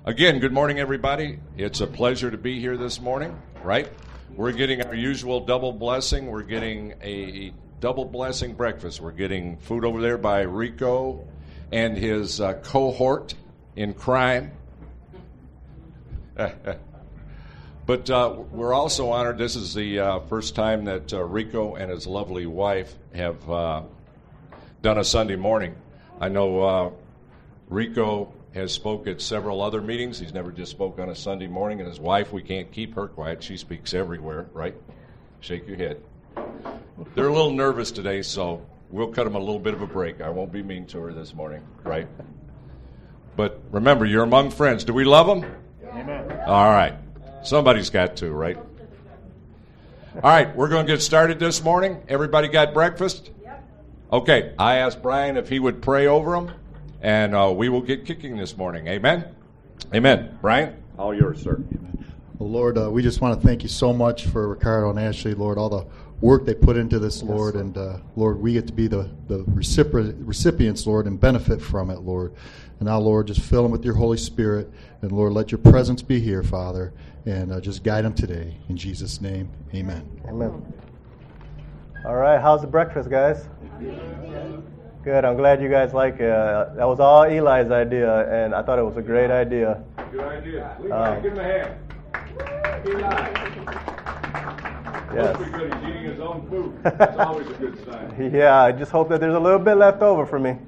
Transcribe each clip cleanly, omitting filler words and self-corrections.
Again, good morning, everybody. It's a pleasure to be here this morning, right? We're getting our usual double blessing. We're getting a double blessing breakfast. We're getting food over there by Rico and his cohort in crime. But we're also honored. This is the first time that Rico and his lovely wife have done a Sunday morning. I know Rico has spoke at several other meetings. He's never just spoke on a Sunday morning. And his wife, we can't keep her quiet. She speaks everywhere, right? Shake your head. They're a little nervous today, so we'll cut them a little bit of a break. I won't be mean to her this morning, right? But remember, you're among friends. Do we love them? Amen. All right. Somebody's got to, right? All right, we're going to get started this morning. Everybody got breakfast? Yep. Okay, I asked Brian if he would pray over them, and we will get kicking this morning. Amen? Amen. Brian? All yours, sir. Well, Lord, we just want to thank you so much for Ricardo and Ashley, Lord, all the work they put into this, Lord, and Lord, we get to be the recipients, Lord, and benefit from it, Lord. And now, Lord, just fill them with your Holy Spirit, and Lord, let your presence be here, Father, and just guide them today. In Jesus' name, amen. Amen. All right, how's the breakfast, guys? Good, I'm glad you guys like it. That was all Eli's idea, and I thought it was a great idea. Good idea. Eli, give him a hand. Eli. Yes. That's pretty good. He's eating his own food. That's always a good sign. Yeah, I just hope that there's a little bit left over for me.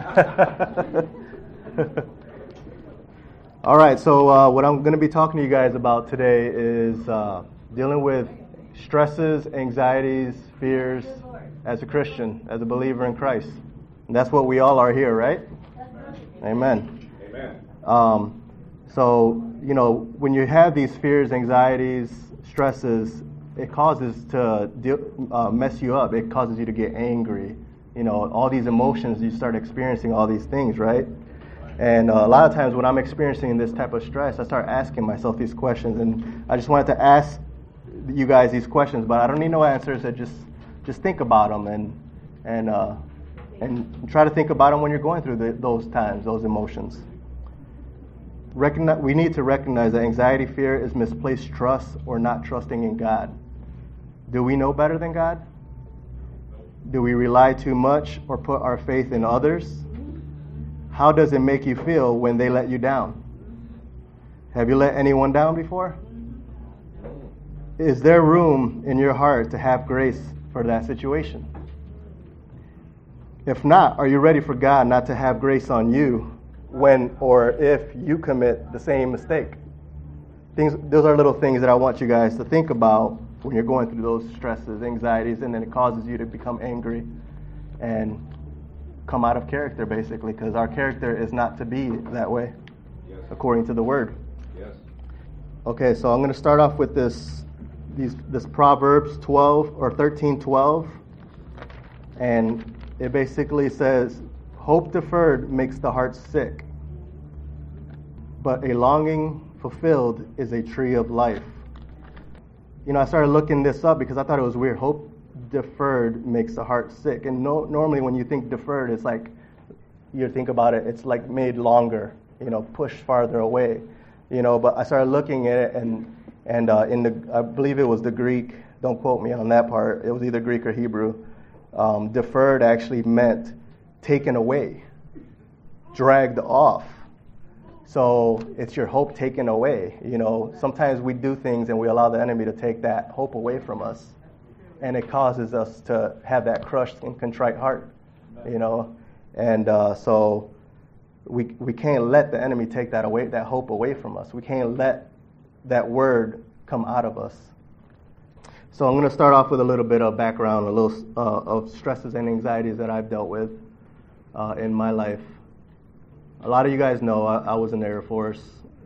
All right, so what I'm going to be talking to you guys about today is dealing with stresses, anxieties, fears as a Christian, as a believer in Christ. And that's what we all are here, right? Amen. Amen. So, you know, when you have these fears, anxieties, stresses, it causes to mess you up. It causes you to get angry. You know, all these emotions, you start experiencing all these things, right? And a lot of times when I'm experiencing this type of stress, I start asking myself these questions. And I just wanted to ask you guys these questions, but I don't need no answers. I just think about them and try to think about them when you're going through those times, those emotions. We need to recognize that anxiety, fear is misplaced trust or not trusting in God. Do we know better than God? Do we rely too much or put our faith in others? How does it make you feel when they let you down? Have you let anyone down before? Is there room in your heart to have grace for that situation? If not, are you ready for God not to have grace on you when or if you commit the same mistake? Those are little things that I want you guys to think about when you're going through those stresses, anxieties, and then it causes you to become angry and come out of character, basically, because our character is not to be that way, yes, according to the Word. Yes. Okay, so I'm going to start off with this Proverbs 13:12, and it basically says, "Hope deferred makes the heart sick, but a longing fulfilled is a tree of life." You know, I started looking this up because I thought it was weird. Hope deferred makes the heart sick. And normally when you think deferred, it's like, you think about it, it's like made longer, you know, pushed farther away. You know, but I started looking at it, and I believe it was the Greek, don't quote me on that part, it was either Greek or Hebrew. Deferred actually meant taken away, dragged off. So it's your hope taken away. You know, sometimes we do things and we allow the enemy to take that hope away from us. And it causes us to have that crushed and contrite heart, you know. And so we can't let the enemy take that away, that hope away from us. We can't let that word come out of us. So I'm going to start off with a little bit of background, a little of stresses and anxieties that I've dealt with in my life. A lot of you guys know I was in the Air Force,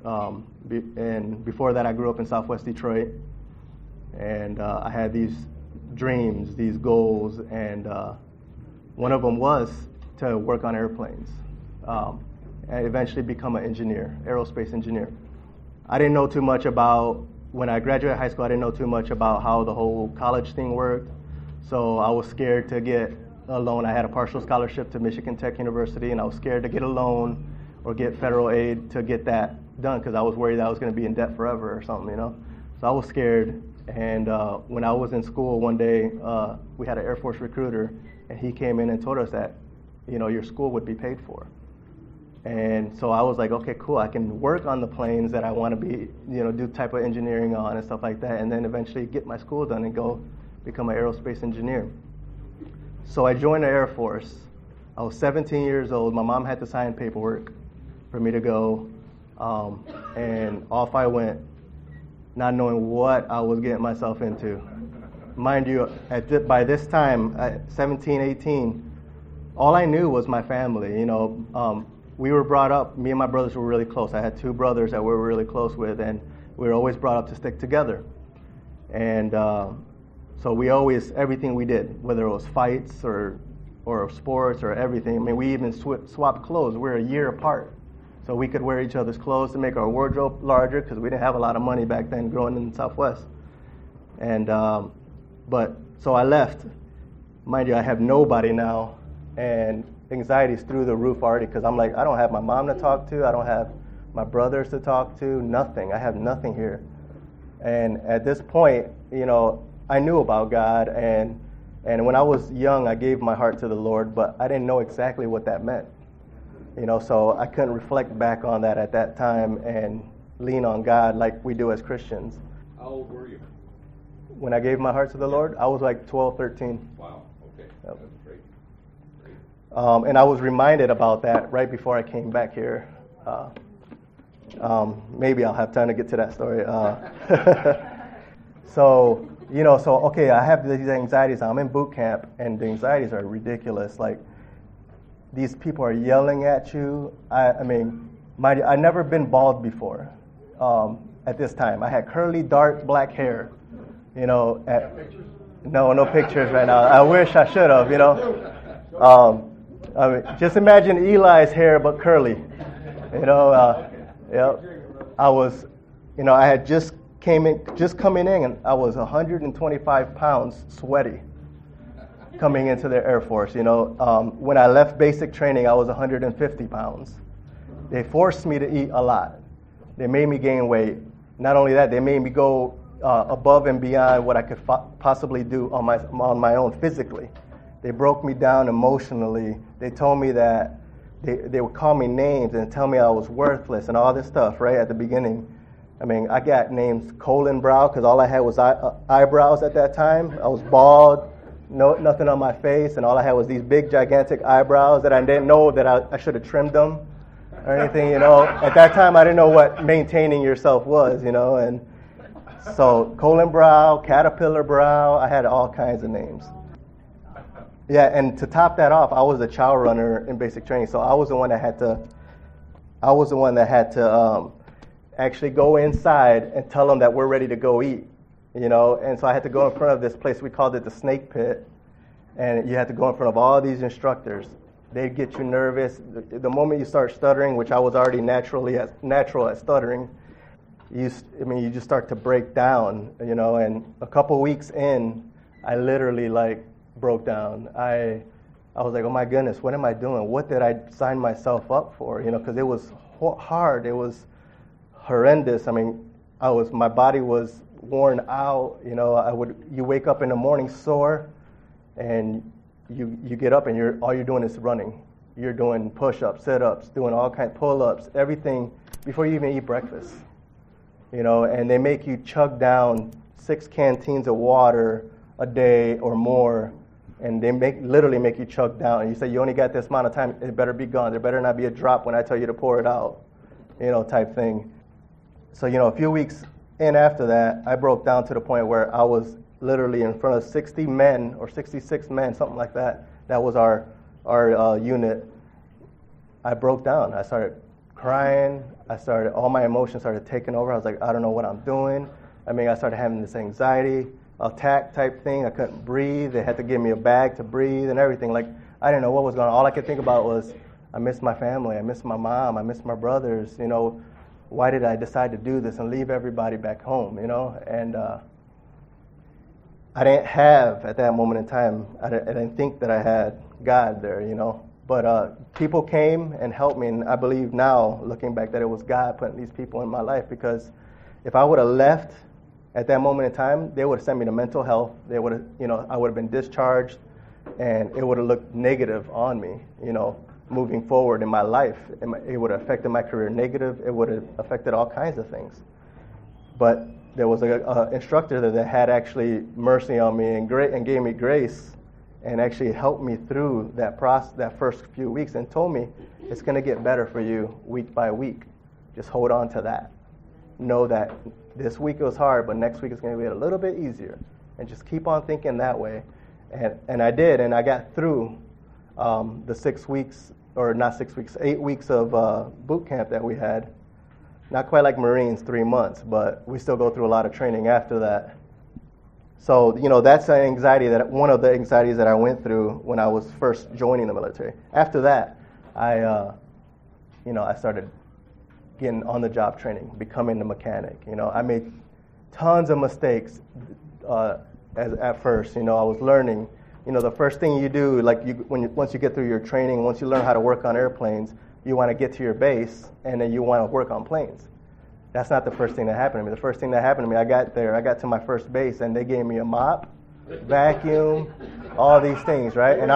and before that I grew up in Southwest Detroit, and I had these dreams, these goals, and one of them was to work on airplanes and eventually become an engineer, aerospace engineer. I didn't know too much about, when I graduated high school, I didn't know too much about how the whole college thing worked, so I was scared to get a loan. I had a partial scholarship to Michigan Tech University, and I was scared to get a loan or get federal aid to get that done because I was worried that I was going to be in debt forever or something, you know. So I was scared. And when I was in school one day, we had an Air Force recruiter, and he came in and told us that, you know, your school would be paid for. And so I was like, okay, cool. I can work on the planes that I want to be, you know, do type of engineering on and stuff like that, and then eventually get my school done and go become an aerospace engineer. So I joined the Air Force. I was 17 years old. My mom had to sign paperwork for me to go, and off I went, not knowing what I was getting myself into. Mind you, by this time, at 17, 18, all I knew was my family. You know, we were brought up, me and my brothers were really close. I had two brothers that we were really close with, and we were always brought up to stick together. And so we always, everything we did, whether it was fights or sports or everything, I mean, we even swapped clothes. We're a year apart. So we could wear each other's clothes to make our wardrobe larger because we didn't have a lot of money back then growing in the Southwest. And, but, so I left. Mind you, I have nobody now, and anxiety's through the roof already because I'm like, I don't have my mom to talk to, I don't have my brothers to talk to, nothing. I have nothing here. And at this point, you know, I knew about God, and when I was young, I gave my heart to the Lord, but I didn't know exactly what that meant. You know, so I couldn't reflect back on that at that time and lean on God like we do as Christians. How old were you? When I gave my heart to the Lord, I was like 12, 13. Wow, okay. Yep. That's great. And I was reminded about that right before I came back here. Maybe I'll have time to get to that story. So, you know, okay, I have these anxieties. I'm in boot camp, and the anxieties are ridiculous. Like, these people are yelling at you. I mean, I'd never been bald before at this time. I had curly, dark, black hair. You know, no pictures right now. I wish I should have, you know. I mean, just imagine Eli's hair, but curly. You know, I was, you know, I had just coming in, and I was 125 pounds sweaty coming into the Air Force. You know, when I left basic training, I was 150 pounds. They forced me to eat a lot. They made me gain weight. Not only that, they made me go above and beyond what I could possibly do on my own physically. They broke me down emotionally. They told me that they would call me names and tell me I was worthless and all this stuff, right, at the beginning. I mean, I got names colon brow because all I had was eyebrows at that time. I was bald, nothing on my face, and all I had was these big, gigantic eyebrows that I didn't know that I should have trimmed them or anything, you know. At that time, I didn't know what maintaining yourself was, you know. And so colon brow, caterpillar brow, I had all kinds of names. Yeah, and to top that off, I was a chow runner in basic training, so I was the one that had to actually go inside and tell them that we're ready to go eat, you know. And so I had to go in front of this place, we called it the Snake Pit, and you had to go in front of all these instructors. They'd get you nervous. The moment you start stuttering, which I was already natural at stuttering, you just start to break down, you know. And a couple weeks in, I literally broke down. I was like, oh my goodness, what am I doing? What did I sign myself up for? You know, because it was hard. It was horrendous. I mean, my body was worn out. You know, you wake up in the morning sore, and you get up and all you're doing is running. You're doing push-ups, sit-ups, doing all kinds of pull-ups, everything before you even eat breakfast. You know, and they make you chug down 6 canteens of water a day or more, and they literally make you chug down. And you say, you only got this amount of time, it better be gone. There better not be a drop when I tell you to pour it out, you know, type thing. So, you know, a few weeks in after that, I broke down to the point where I was literally in front of 60 men or 66 men, something like that. That was our unit. I broke down. I started crying. All my emotions started taking over. I was like, I don't know what I'm doing. I mean, I started having this anxiety attack type thing. I couldn't breathe. They had to give me a bag to breathe and everything. Like, I didn't know what was going on. All I could think about was, I miss my family. I miss my mom. I miss my brothers. You know, why did I decide to do this and leave everybody back home, you know? And I didn't have, at that moment in time, I didn't think that I had God there, you know? But people came and helped me, and I believe now, looking back, that it was God putting these people in my life, because if I would have left at that moment in time, they would have sent me to mental health. They would have, I would have been discharged, and it would have looked negative on me, moving forward in my life. It would have affected my career negative. It would have affected all kinds of things. But there was an instructor there that had actually mercy on me and gave me grace, and actually helped me through that process, that first few weeks, and told me it's going to get better for you week by week. Just hold on to that. Know that this week it was hard, but next week it's going to be a little bit easier. And just keep on thinking that way. And I did, and I got through the 6 weeks, or not 6 weeks, 8 weeks of boot camp that we had. Not quite like Marines, 3 months, but we still go through a lot of training after that. So, that's an anxiety, one of the anxieties that I went through when I was first joining the military. After that, I started getting on-the-job training, becoming a mechanic. I made tons of mistakes at first. I was learning. The first thing you do, once you get through your training, once you learn how to work on airplanes, you want to get to your base, and then you want to work on planes. That's not the first thing that happened to me. The first thing that happened to me, I got to my first base, and they gave me a mop, vacuum, all these things, right? And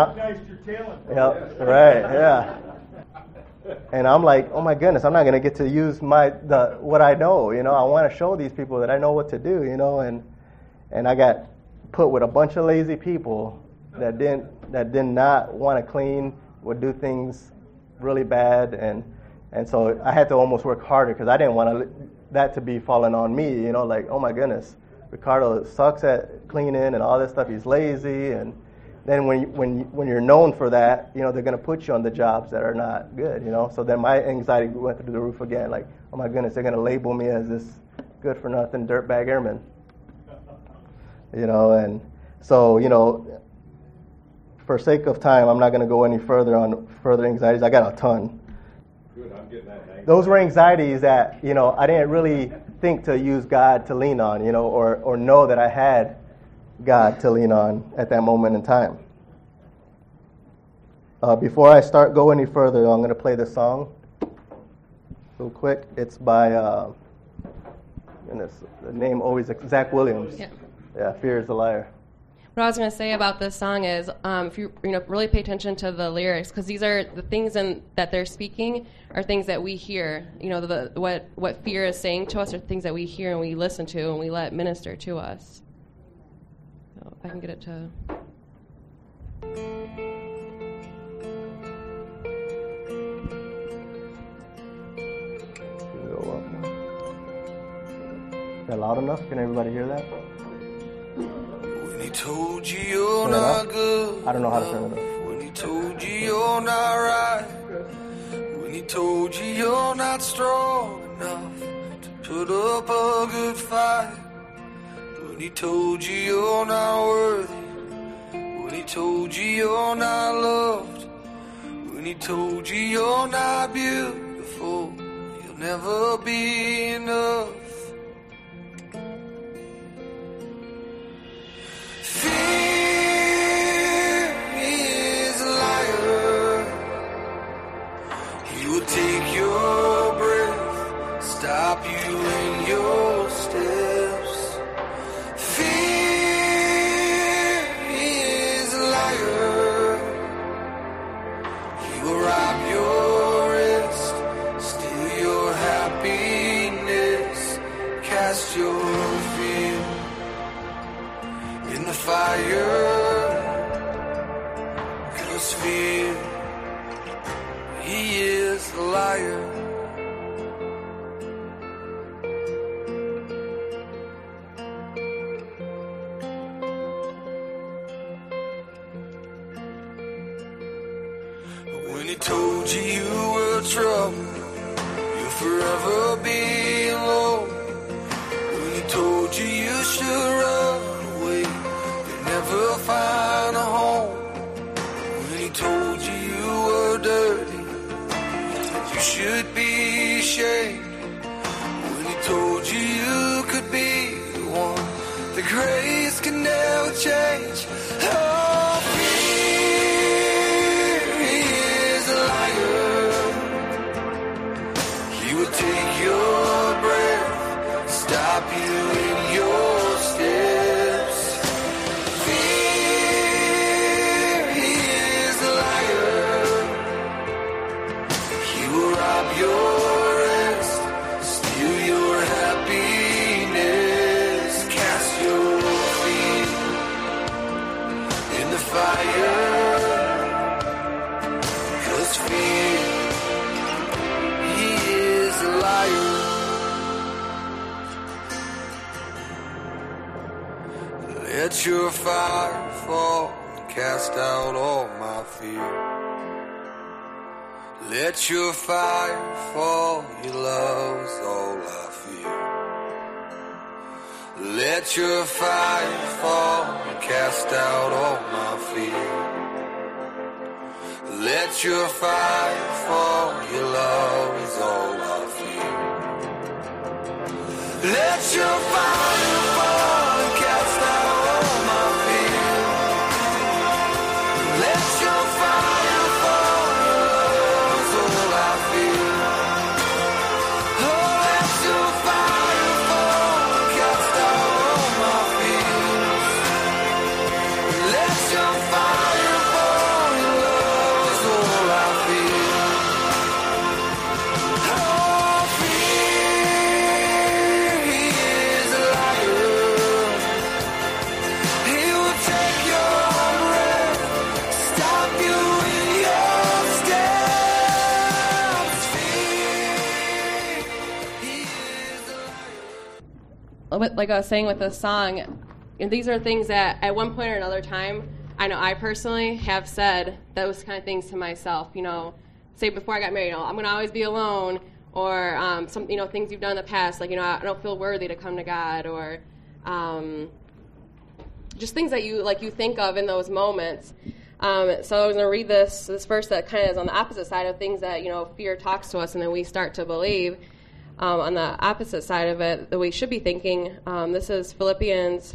And I'm like, oh my goodness, I'm not going to get to use what I know. I want to show these people that I know what to do. And I got put with a bunch of lazy people that did not want to clean, would do things really bad, and so I had to almost work harder, because I didn't want that to be falling on me, like, oh my goodness, Ricardo sucks at cleaning and all this stuff, he's lazy. And then when you're known for that, they're going to put you on the jobs that are not good, So then my anxiety went through the roof again, like, oh my goodness, they're going to label me as this good-for-nothing dirtbag airman, And so, for sake of time, I'm not going to go any further on further anxieties. I got a ton. Good, I'm getting that. Those were anxieties that, I didn't really think to use God to lean on, or know that I had God to lean on at that moment in time. Before I go any further, I'm going to play this song real quick. It's by, the name always, Zach Williams. Yeah, Fear is a Liar. What I was going to say about this song is, if you really pay attention to the lyrics, because these are the things that they're speaking are things that we hear. What fear is saying to us are things that we hear and we listen to and we let minister to us. So if I can get it to. Can go up more. Is that loud enough? Can everybody hear that? When he told you you're not good, I don't know how to turn it up. When he told you you're not right, when he told you you're not strong enough to put up a good fight, when he told you you're not worthy, when he told you you're not loved, when he told you you're not beautiful, you'll never be enough. Fear is a liar. He will take your breath, stop you in your steps. Fear is a liar. He will rob your rest, steal your happiness, cast your fear in the fire, 'cause fear, he is a liar. When he told you you were trouble, you'll forever be alone. When he told you you should run away, you'll never find a home. When he told you you were dirty, that you should be ashamed. When he told you you could be the one the grace can never change. Oh, fear is you in your steps. Fear, he is a liar. He will rob your rest, steal your happiness, cast your feet in the fire. 'Cause fear, he is a liar. Let your fire fall and cast out all my fear. Let your fire fall, your love's all I fear. Let your fire fall and cast out all my fear. Let your fire fall, your love is all I fear. Let your fire fall and cast out all my fear. Let your fire fall, your love is all I feel. Oh, let your fire fall and cast out all my fears. Let your fire fall, your love is all I feel. Oh, fear, he is a liar. He will take your breath, stop you in your steps. Fear, he is a liar. Like I was saying with this song, and these are things that at one point or another time, I know I personally have said those kind of things to myself. Say before I got married, I'm going to always be alone, or some things you've done in the past, like I don't feel worthy to come to God, or just things that you think of in those moments. So I was going to read this verse that kind of is on the opposite side of things that fear talks to us, and then we start to believe. On the opposite side of it, that we should be thinking. This is Philippians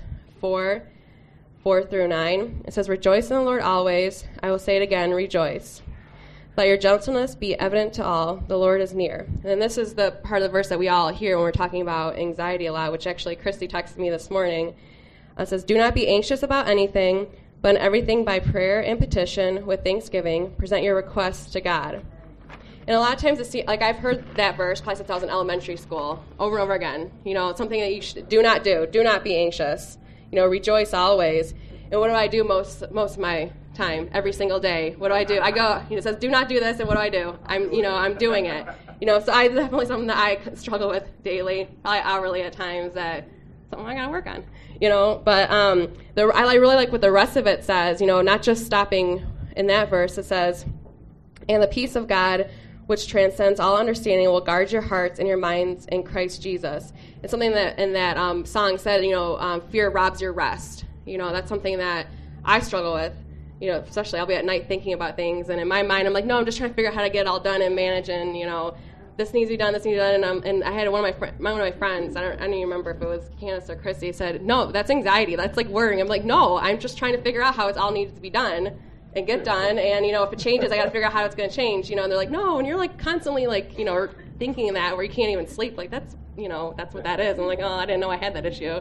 4:4-9. It says, "Rejoice in the Lord always. I will say it again, rejoice. Let your gentleness be evident to all. The Lord is near." And this is the part of the verse that we all hear when we're talking about anxiety a lot, which actually Christy texted me this morning. It says, "Do not be anxious about anything, but in everything by prayer and petition with thanksgiving, present your requests to God." And a lot of times, I've heard that verse probably since I was in elementary school, over and over again. It's something that you should do not do. Do not be anxious. Rejoice always. And what do I do most of my time, every single day? What do I do? I go, it says, do not do this, and what do? I'm doing it. So I definitely something that I struggle with daily, probably hourly at times, that something I got to work on. But I really like what the rest of it says, not just stopping in that verse. It says, "And the peace of God, which transcends all understanding, will guard your hearts and your minds in Christ Jesus." It's something that in that song said, fear robs your rest. That's something that I struggle with. Especially I'll be at night thinking about things, and in my mind I'm like, no, I'm just trying to figure out how to get it all done and manage, and this needs to be done, this needs to be done. And I had one of my friends, I don't even remember if it was Candace or Christy, said, "No, that's anxiety. That's like worrying." I'm like, no, I'm just trying to figure out how it all needs to be done and get done, and if it changes, I got to figure out how it's going to change. And they're like, no, and you're like constantly thinking that where you can't even sleep. Like that's what that is. I'm like, oh, I didn't know I had that issue.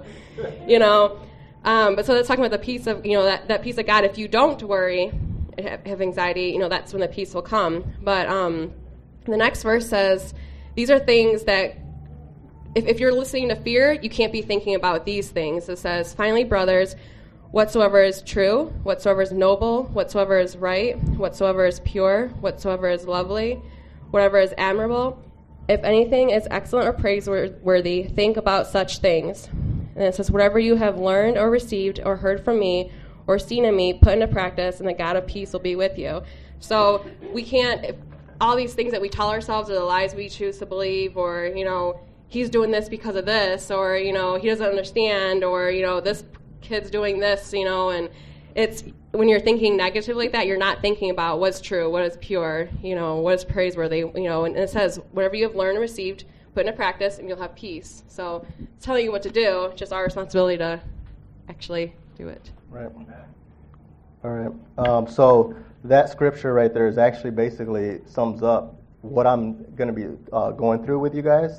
But so that's talking about the peace of that peace of God. If you don't worry, have anxiety, that's when the peace will come. But the next verse says, these are things that if you're listening to fear, you can't be thinking about these things. It says, "Finally, brothers, whatsoever is true, whatsoever is noble, whatsoever is right, whatsoever is pure, whatsoever is lovely, whatever is admirable, if anything is excellent or praiseworthy, think about such things." And it says, "Whatever you have learned or received or heard from me or seen in me, put into practice, and the God of peace will be with you." So we can't, all these things that we tell ourselves are the lies we choose to believe, or, he's doing this because of this, or, he doesn't understand, or, this kid's doing this, and it's when you're thinking negatively like that, you're not thinking about what's true, what is pure, what is praiseworthy, and it says, whatever you have learned and received, put into practice, and you'll have peace. So it's telling you what to do, it's just our responsibility to actually do it. Right. All right. So that scripture right there is actually basically sums up what I'm going to be going through with you guys.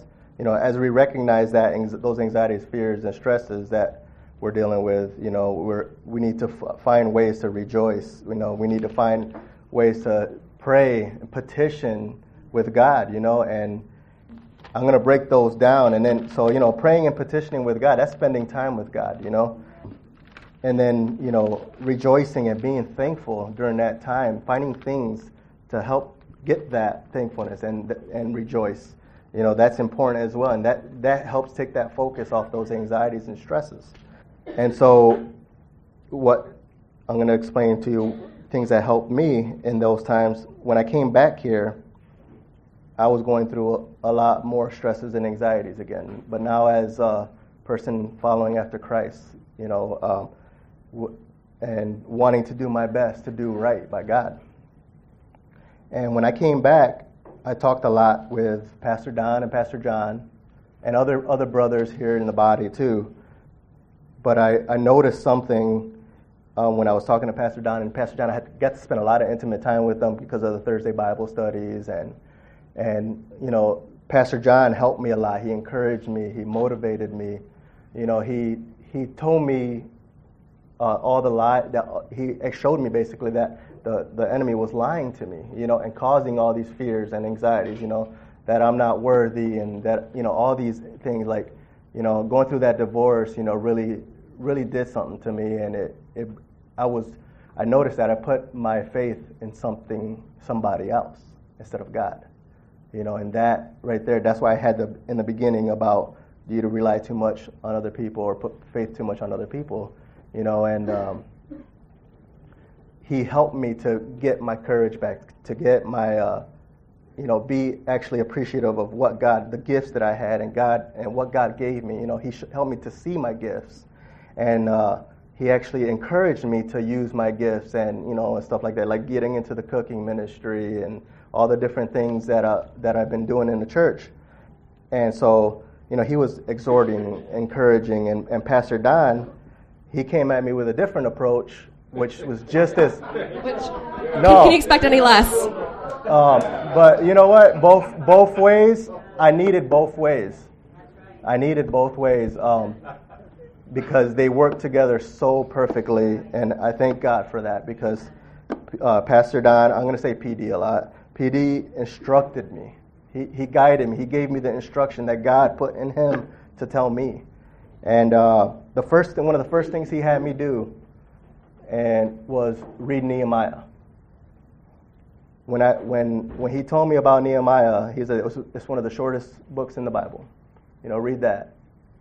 as we recognize that those anxieties, fears, and stresses that we're dealing with, we need to find ways to rejoice. We need to find ways to pray and petition with God, and I'm going to break those down. And then, so, praying and petitioning with God, that's spending time with God, And then, rejoicing and being thankful during that time, finding things to help get that thankfulness and rejoice. That's important as well. And that helps take that focus off those anxieties and stresses. And so what I'm going to explain to you, things that helped me in those times. When I came back here, I was going through a lot more stresses and anxieties again. But now as a person following after Christ, and wanting to do my best to do right by God. And when I came back, I talked a lot with Pastor Don and Pastor John and other brothers here in the body too. But I noticed something when I was talking to Pastor Don and Pastor John. I got to spend a lot of intimate time with them because of the Thursday Bible studies, and Pastor John helped me a lot. He encouraged me. He motivated me. He told me all the lie that he showed me basically that the enemy was lying to me, and causing all these fears and anxieties, that I'm not worthy, and that all these things, like going through that divorce, really did something to me, and I noticed that I put my faith in somebody else instead of God, and that right there, that's why I had in the beginning about, do you rely too much on other people or put faith too much on other people, and he helped me to get my courage back, to get my, be actually appreciative of what God, the gifts that I had, and what God gave me. He helped me to see my gifts, and he actually encouraged me to use my gifts and and stuff like that, like getting into the cooking ministry and all the different things that I've been doing in the church. And so he was exhorting, encouraging, and Pastor Don, he came at me with a different approach, which was just as... Can you expect any less? But you know what? Both ways, I needed both ways. Because they work together so perfectly, and I thank God for that, because Pastor Don, I'm going to say PD a lot, PD instructed me. He guided me. He gave me the instruction that God put in him to tell me. And one of the first things he had me do was read Nehemiah. When he told me about Nehemiah, he said it's one of the shortest books in the Bible. Read that.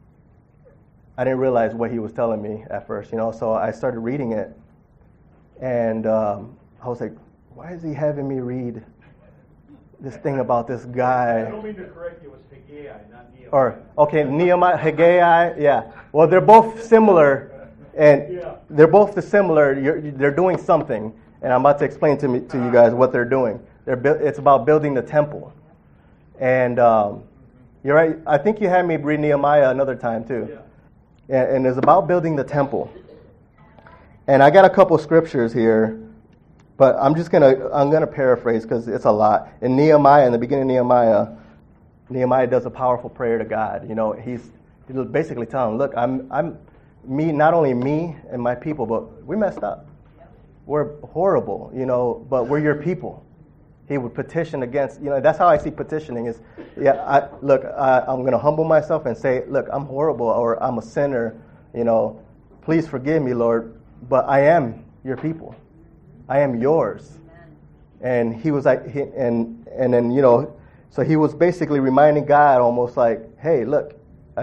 I didn't realize what he was telling me at first, so I started reading it, and I was like, why is he having me read this thing about this guy? I don't mean to correct you, it was Haggai, not Nehemiah. Nehemiah, Haggai, yeah. Well, they're both similar, and they're both similar. They're doing something, and I'm about to explain to you guys what they're doing. It's about building the temple, and you're right. I think you had me read Nehemiah another time too. Yeah. And it's about building the temple. And I got a couple scriptures here, but I'm gonna paraphrase because it's a lot. In Nehemiah, in the beginning of Nehemiah does a powerful prayer to God. He's basically telling him, look, I'm me, not only me and my people, but we messed up. We're horrible, but we're your people. He would petition against, that's how I see petitioning is, I'm going to humble myself and say, look, I'm horrible, or I'm a sinner, please forgive me, Lord, but I am your people. I am yours. And he was like, so he was basically reminding God almost like, hey, look,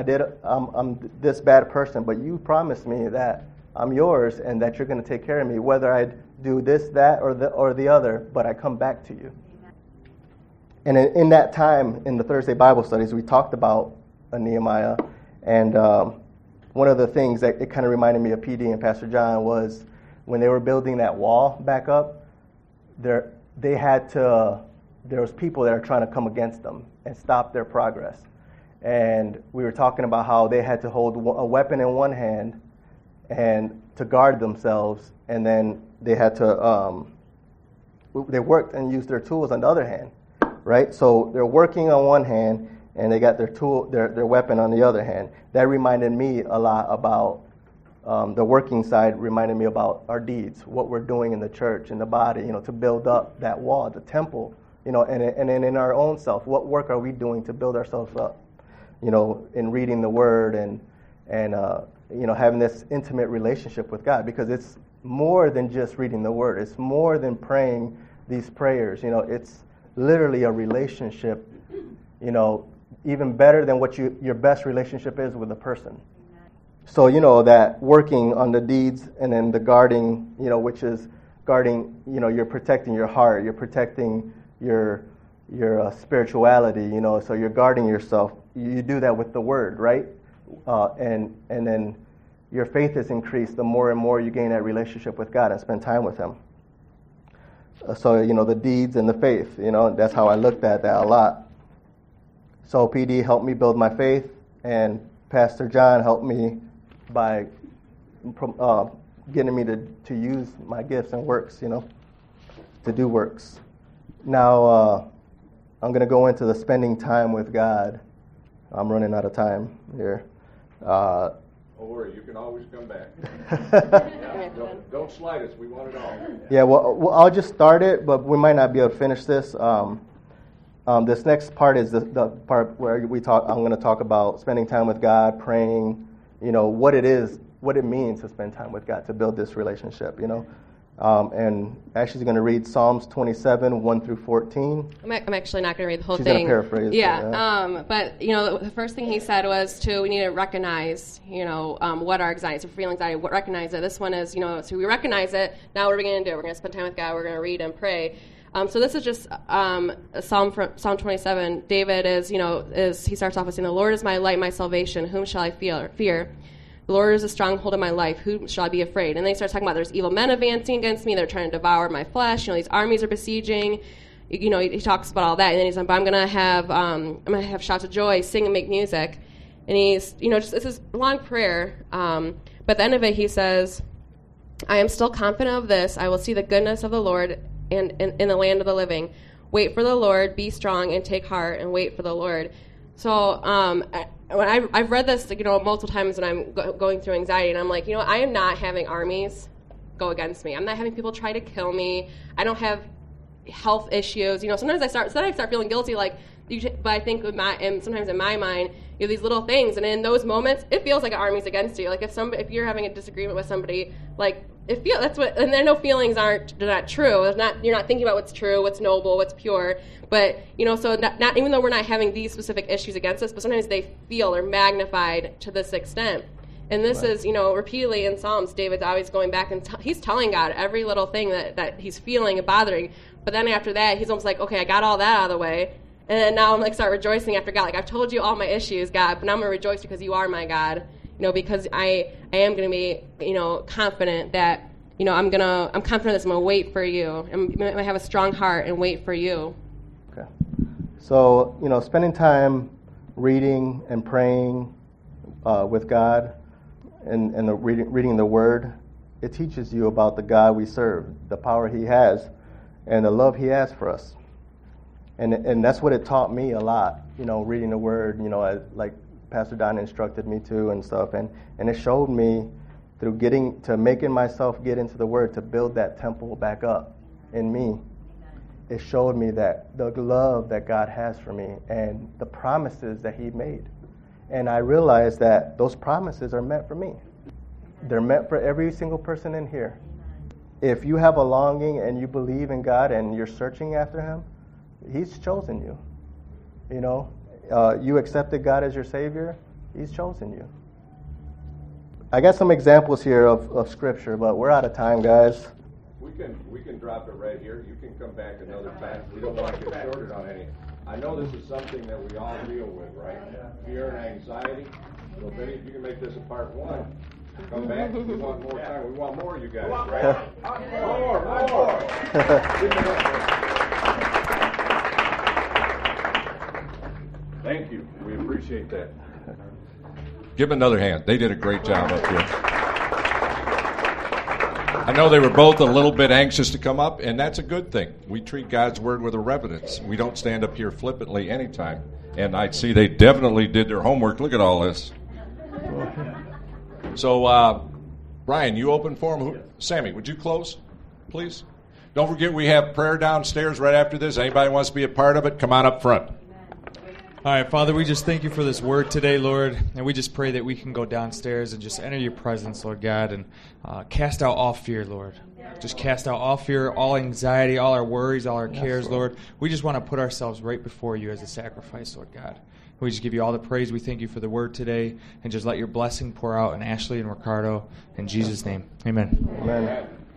I'm this bad person, but you promised me that I'm yours and that you're going to take care of me, whether I do this, that, or the other, but I come back to you. And in that time, in the Thursday Bible studies, we talked about Nehemiah, and one of the things that it kind of reminded me of PD and Pastor John was when they were building that wall back up, there was people that are trying to come against them and stop their progress. And we were talking about how they had to hold a weapon in one hand and to guard themselves, and then they had to they worked and used their tools on the other hand, right? So they're working on one hand, and they got their tool, their weapon on the other hand. That reminded me a lot about the working side. Reminded me about our deeds, what we're doing in the church, in the body, to build up that wall, the temple, and in our own self, what work are we doing to build ourselves up, in reading the Word and having this intimate relationship with God, because it's more than just reading the Word. It's more than praying these prayers. It's literally a relationship, even better than what your best relationship is with a person. So, that working on the deeds and then the guarding, which is guarding, you're protecting your heart, you're protecting your spirituality, so you're guarding yourself. You do that with the Word, right? And then your faith is increased the more and more you gain that relationship with God and spend time with Him. So, the deeds and the faith, that's how I looked at that a lot. So PD helped me build my faith, and Pastor John helped me by getting me to use my gifts and works, to do works. Now, I'm going to go into the spending time with God. I'm running out of time here. Don't worry, you can always come back. Don't slide us. We want it all. Yeah, well, I'll just start it, but we might not be able to finish this. This next part is the part where I'm going to talk about spending time with God, praying, what it is, what it means to spend time with God, to build this relationship, And Ashley's going to read Psalms 27, 1 through 14. I'm actually not going to read the whole She's thing. She's going to paraphrase. Yeah. But, the first thing he said was we need to recognize, what our anxiety is. If we're feeling anxiety, recognize it. This one is, so we recognize it. Now what are we going to do? We're going to spend time with God. We're going to read and pray. So this is just a Psalm 27. David he starts off with saying, "The Lord is my light, my salvation. Whom shall I fear? The Lord is a stronghold of my life. Who shall I be afraid?" And then he starts talking about there's evil men advancing against me. They're trying to devour my flesh. These armies are besieging. He talks about all that. And then he's like, I'm going to have shouts of joy, sing and make music. And he's, just it's this long prayer. But at the end of it, he says, "I am still confident of this. I will see the goodness of the Lord and in the land of the living. Wait for the Lord, be strong and take heart and wait for the Lord." So when I've read this, multiple times when I'm going through anxiety, and I'm like, I am not having armies go against me. I'm not having people try to kill me. I don't have health issues. Sometimes I start feeling guilty, but I think sometimes in my mind, these little things, and in those moments, it feels like an army's against you. Like if you're having a disagreement with somebody, and their no feelings they're not true. You're not thinking about what's true, what's noble, what's pure. But so not even though we're not having these specific issues against us, but sometimes they feel or magnified to this extent. And this is repeatedly in Psalms, David's always going back and he's telling God every little thing that he's feeling and bothering. But then after that, he's almost like, okay, I got all that out of the way. And then now I'm start rejoicing after God. I've told you all my issues, God, but now I'm going to rejoice because you are my God. Because I am going to be, confident that, I'm confident that I'm going to wait for you. I'm going to have a strong heart and wait for you. Okay. So, spending time reading and praying with God and reading the Word, it teaches you about the God we serve, the power He has, and the love He has for us. And that's what it taught me a lot, reading the Word, like Pastor Don instructed me to and stuff. And it showed me through making myself get into the Word to build that temple back up in me. It showed me that the love that God has for me and the promises that He made. And I realized that those promises are meant for me. They're meant for every single person in here. If you have a longing and you believe in God and you're searching after Him, He's chosen you. You accepted God as your Savior, He's chosen you. I got some examples here of Scripture, but we're out of time, guys. We can drop it right here. You can come back another time. We don't want to get shorted on any. I know this is something that we all deal with, right? Fear and anxiety. So Benny, if you can make this a part 1, come back. We want more time. We want more of you guys, right? More. Thank you. We appreciate that. Give them another hand. They did a great job up here. I know they were both a little bit anxious to come up, and that's a good thing. We treat God's Word with a reverence. We don't stand up here flippantly anytime. And I see they definitely did their homework. Look at all this. So, Brian, you open for him. Sammy, would you close, please? Don't forget we have prayer downstairs right after this. Anybody wants to be a part of it, come on up front. All right, Father, we just thank you for this word today, Lord, and we just pray that we can go downstairs and just enter your presence, Lord God, and cast out all fear, Lord. Just cast out all fear, all anxiety, all our worries, all our cares, Lord. We just want to put ourselves right before you as a sacrifice, Lord God. We just give you all the praise. We thank you for the word today, and just let your blessing pour out on Ashley and Ricardo. In Jesus' name, amen. Amen.